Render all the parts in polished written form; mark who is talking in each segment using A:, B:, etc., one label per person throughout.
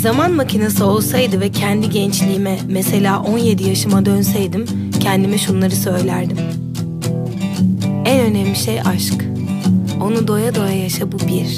A: Zaman makinesi olsaydı ve kendi gençliğime, mesela 17 yaşıma dönseydim, kendime şunları söylerdim. En önemli şey aşk. Onu doya doya yaşa, bu bir.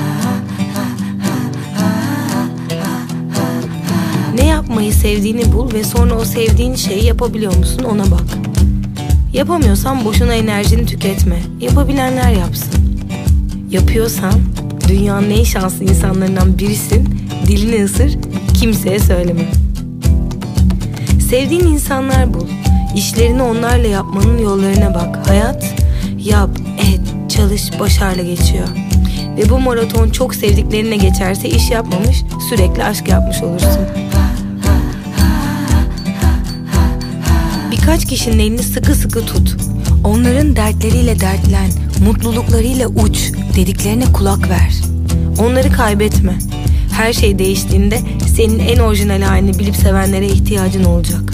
A: Ne yapmayı sevdiğini bul ve sonra o sevdiğin şeyi yapabiliyor musun ona bak. Yapamıyorsan boşuna enerjini tüketme. Yapabilenler yapsın. Yapıyorsan dünyanın en şanslı insanlarından birisin. Dilini ısır, kimseye söyleme. Sevdiğin insanlar bul. İşlerini onlarla yapmanın yollarına bak. Hayat yap, et, çalış, başarla geçiyor. Ve bu maraton çok sevdiklerine geçerse iş yapmamış, sürekli aşk yapmış olursun. Birkaç kişinin elini sıkı sıkı tut. Onların dertleriyle dertlen, mutluluklarıyla uç, dediklerine kulak ver. Onları kaybetme. Her şey değiştiğinde senin en orijinal halini bilip sevenlere ihtiyacın olacak.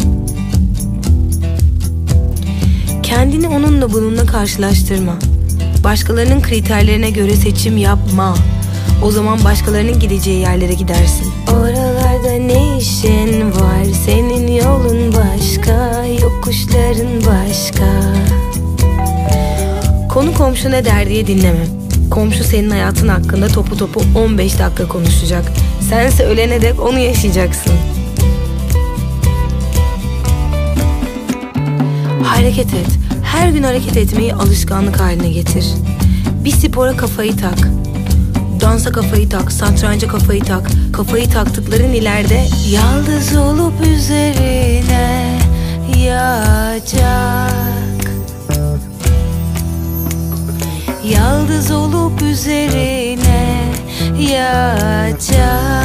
A: Kendini onunla bununla karşılaştırma. Başkalarının kriterlerine göre seçim yapma. O zaman başkalarının gideceği yerlere gidersin. Oralarda ne işin var? Senin yolun başka, yokuşların başka. Konu komşu ne der diye dinleme. Komşu senin hayatın hakkında topu topu 15 dakika konuşacak. Sense ölene dek onu yaşayacaksın. Hareket et. Her gün hareket etmeyi alışkanlık haline getir. Bir spora kafayı tak. Dansa kafayı tak, satranca kafayı tak. Kafayı taktıkların ileride yıldız olup üzerine yağacak. Yıldız olup üzerine yağacak.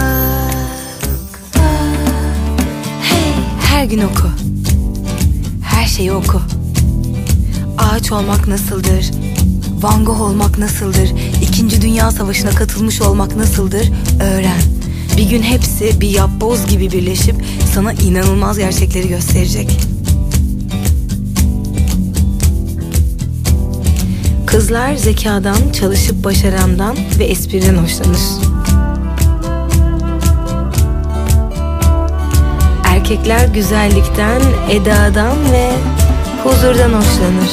A: Hey, her gün oku. Her şeyi oku. Ağaç olmak nasıldır? Van Gogh olmak nasıldır? 2. Dünya Savaşı'na katılmış olmak nasıldır? Öğren. Bir gün hepsi bir yapboz gibi birleşip sana inanılmaz gerçekleri gösterecek. Kızlar zekadan, çalışıp başarandan ve espriden hoşlanır. Erkekler güzellikten, edadan ve huzurdan hoşlanır.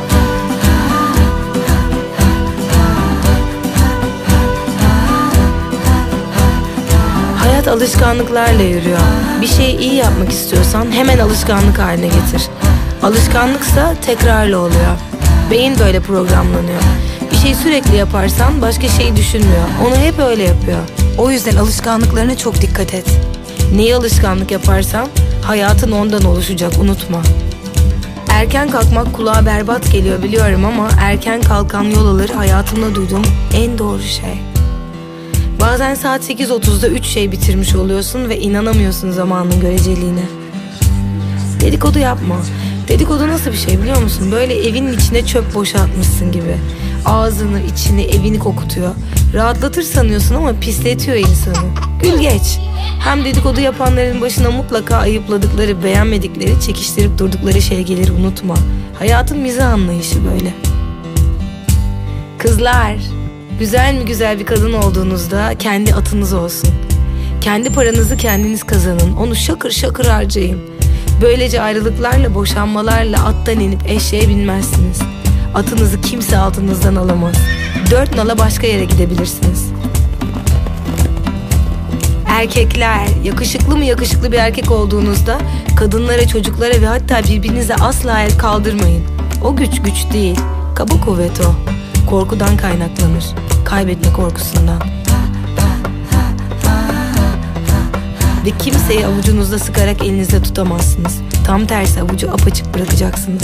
A: Hayat alışkanlıklarla yürüyor. Bir şeyi iyi yapmak istiyorsan hemen alışkanlık haline getir. Alışkanlıksa tekrarlı oluyor. Beyin böyle programlanıyor. Bir şeyi sürekli yaparsan başka şeyi düşünmüyor. Onu hep öyle yapıyor. O yüzden alışkanlıklarına çok dikkat et. Neyi alışkanlık yaparsan hayatın ondan oluşacak, unutma. Erken kalkmak kulağa berbat geliyor biliyorum ama erken kalkan yol alır hayatımda duyduğum en doğru şey. Bazen saat 8.30'da 3 şey bitirmiş oluyorsun ve inanamıyorsun zamanın göreceliğine. Dedikodu yapma. Dedikodu nasıl bir şey biliyor musun? Böyle evinin içine çöp boşaltmışsın gibi. Ağzını, içini, evini kokutuyor. Rahatlatır sanıyorsun ama pisletiyor insanı. Gül geç. Hem dedikodu yapanların başına mutlaka ayıpladıkları, beğenmedikleri, çekiştirip durdukları şey gelir, unutma. Hayatın mizah anlayışı böyle. Kızlar, güzel mi güzel bir kadın olduğunuzda kendi atınız olsun. Kendi paranızı kendiniz kazanın. Onu şakır şakır harcayın. Böylece ayrılıklarla, boşanmalarla attan inip eşeğe binmezsiniz. Atınızı kimse altınızdan alamaz. 4 nala başka yere gidebilirsiniz. Erkekler, yakışıklı mı yakışıklı bir erkek olduğunuzda kadınlara, çocuklara ve hatta birbirinize asla el kaldırmayın. O güç değil, kaba kuvvet o. Korkudan kaynaklanır, kaybetme korkusundan. Ve kimseyi avucunuzda sıkarak elinizde tutamazsınız. Tam tersi avucu apaçık bırakacaksınız.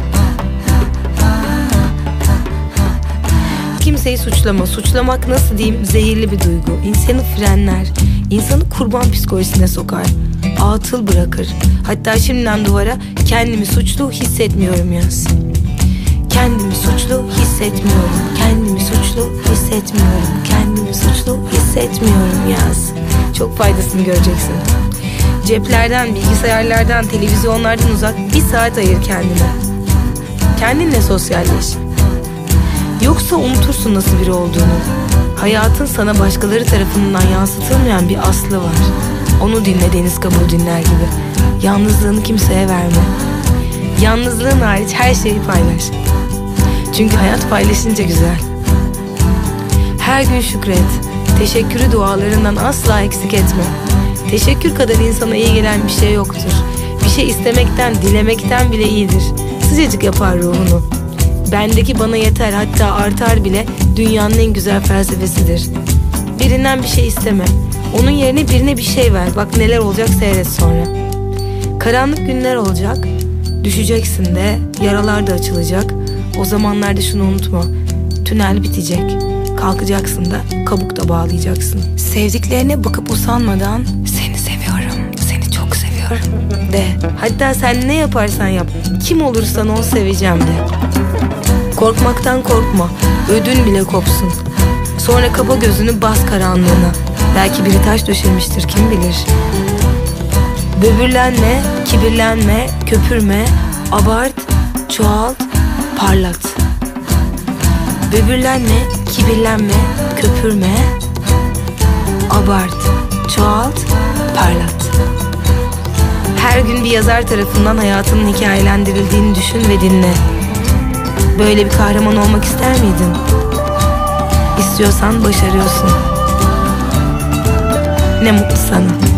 A: Kimseyi suçlama. Suçlamak nasıl diyeyim, zehirli bir duygu. İnsanı frenler. İnsanı kurban psikolojisine sokar. Atıl bırakır. Hatta şimdiden duvara kendimi suçlu hissetmiyorum yaz. Kendimi suçlu hissetmiyorum. Kendimi suçlu hissetmiyorum. Kendimi suçlu hissetmiyorum yaz. Çok faydasını göreceksin. Ceplerden, bilgisayarlardan, televizyonlardan uzak bir saat ayır kendine. Kendinle sosyalleş. Yoksa unutursun nasıl biri olduğunu. Hayatın sana başkaları tarafından yansıtılmayan bir aslı var. Onu dinle Deniz Kabuğu dinler gibi. Yalnızlığını kimseye verme. Yalnızlığın hariç her şeyi paylaş. Çünkü hayat paylaşınca güzel. Her gün şükret. Teşekkürü dualarından asla eksik etme. Teşekkür kadar insana iyi gelen bir şey yoktur. Bir şey istemekten, dilemekten bile iyidir. Sıcacık yapar ruhunu. Bendeki bana yeter, hatta artar bile dünyanın en güzel felsefesidir. Birinden bir şey isteme. Onun yerine birine bir şey ver. Bak neler olacak, seyret sonra. Karanlık günler olacak. Düşeceksin de, yaralar da açılacak. O zamanlarda şunu unutma. Tünel bitecek. Kalkacaksın da kabuk da bağlayacaksın. Sevdiklerine bakıp usanmadan seni seviyorum, seni çok seviyorum de. Hatta sen ne yaparsan yap, kim olursan ol seveceğim de. Korkmaktan korkma, ödün bile kopsun. Sonra kapa gözünü, bas karanlığına. Belki biri taş döşemiştir, kim bilir. Böbürlenme, kibirlenme, köpürme, abart, çoğalt, parlat. Böbürlenme, kibirlenme, köpürme, abart, çoğalt, parlat. Her gün bir yazar tarafından hayatının hikayelendirildiğini düşün ve dinle. Böyle bir kahraman olmak ister miydin? İstiyorsan başarıyorsun. Ne mutlu sana.